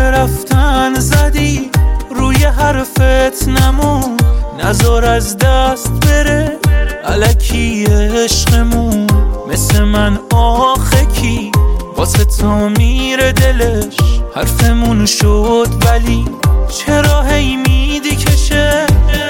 رفتن زدی روی حرفت نمون، نذار از دست بره الکی عشقمون. مثل من آخه کی واسه تو میره دلش، حرفمون شد ولی چرا هی میدی کشه.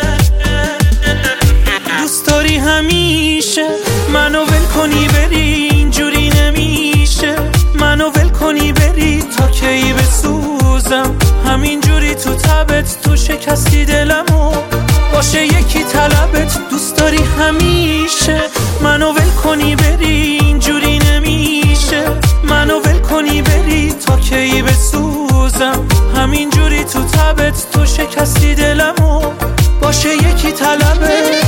دوست داری همیشه منو ول کنی بری، اینجوری نمیشه. منو ول کنی بری تا کی بسوزم، همینجوری تو تبت تو شکستی دلمو، باشه یکی طلبت. دوست داری همیشه منو ول کنی بری، اینجوری نمیشه. منو ول کنی بری تا کی بسوزم، همینجوری تو تبت تو شکستی دلمو، باشه یکی طلبت.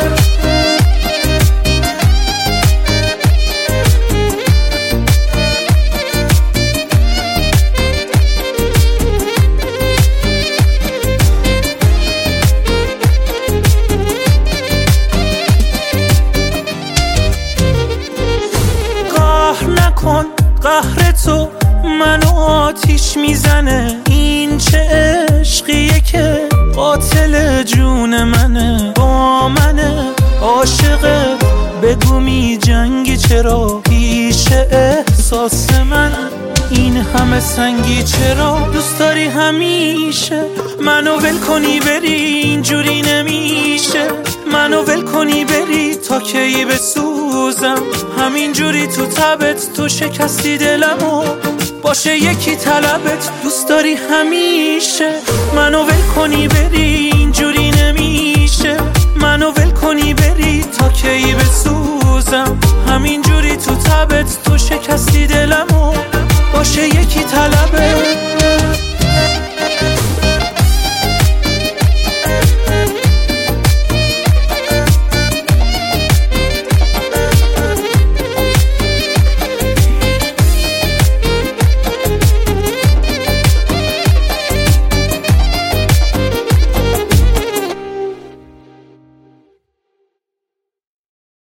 نکن قهر تو منو آتیش میزنه، این چه عشقیه که قاتل جون منه. با منه عاشقت بگو می جنگی چرا، پیش احساس من این همه سنگی چرا. دوست داری همیشه منو ول کنی بری، اینجوری نمیشه. منو ول کنی بری تا کی بسوزم، همینجوری تو تبت تو شکستی دلمو، باشه یکی طلبت. دوست داری همیشه منو ول کنی بری، اینجوری نمیشه. منو ول کنی بری تا کی بسوزم، همینجوری تو تبت تو شکستی دلمو، باشه یکی طلبت.